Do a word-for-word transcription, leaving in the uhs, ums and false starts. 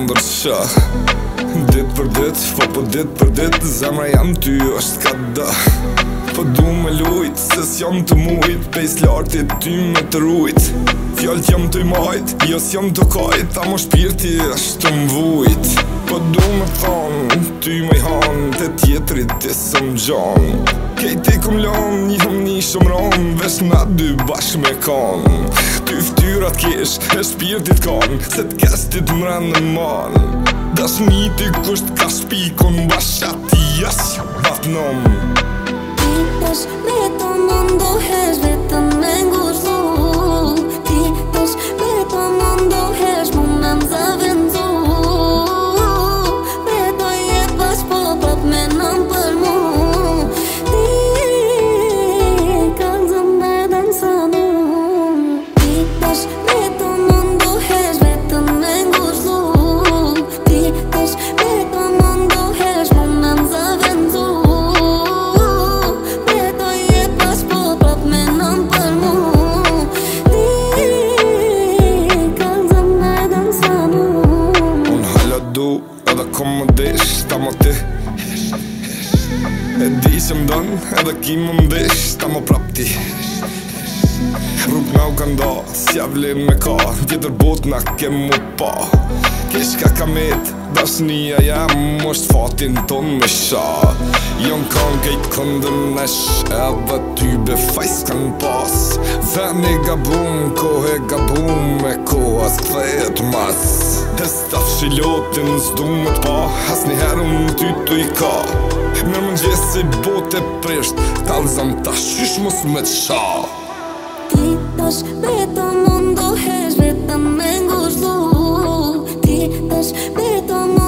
ndërsha. Dit për dit, po po dit për dit, zemra jam ty është ka dë. Po du me lujt, se s'jam të mujt, pejs lartit ty me të rujt. Fjall't jam të i majt, jo s'jam të kajt, a mo shpirti është të mvujt. Po du me thonë, ty me i hanë, të tjetrit të sëm gjanë. Kejti kum lanë, jam një shumë ranë, vesh na dy bashkë me kanë. Ty ftyrat kesh, e shpirtit kanë, se t'kestit mrenë në manë. Dashniti kusht ka shpikon, bashati jas batnom. Ti tash vetëm më ndohesh, vetëm me ngushtu. Ti tash vetëm më ndohesh, mu me m'zavendu. Veto je pas po prap me nëm për mu. Ti kalzëm me dansanu. Ti tash vetëm më ndohesh, vetëm me ngushtu. Ti tash vetëm më ndohesh, mu me m'zavendu. Edhe kom më desh, ta më ti E di që m'dën, edhe ki më m'desh, ta më prap ti Rrug nga u kënda, s'ja vlen me ka, tjetër bot na kem mu pa Kesh ka kamet, dashnia jam, është fatin ton me sha Jon kanë kejt këndën nesh, edhe ty be fajs kanë pas Ven e gabum, kohë e gabum, me kohës këthet mas E staf shilotin s'du me t'pa, as një herë më ty t'u i ka Mërë më gjesi bot e prisht, kalzëm ta shysh mos me t'sha Ti tash vetëm më ndohesh, vetëm me ngushtu. Ti tash vetëm më